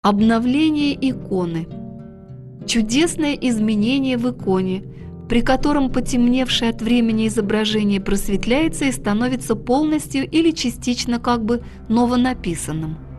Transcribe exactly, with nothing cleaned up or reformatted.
Обновление иконы. Чудесное изменение в иконе, при котором потемневшее от времени изображение просветляется и становится полностью или частично как бы новонаписанным.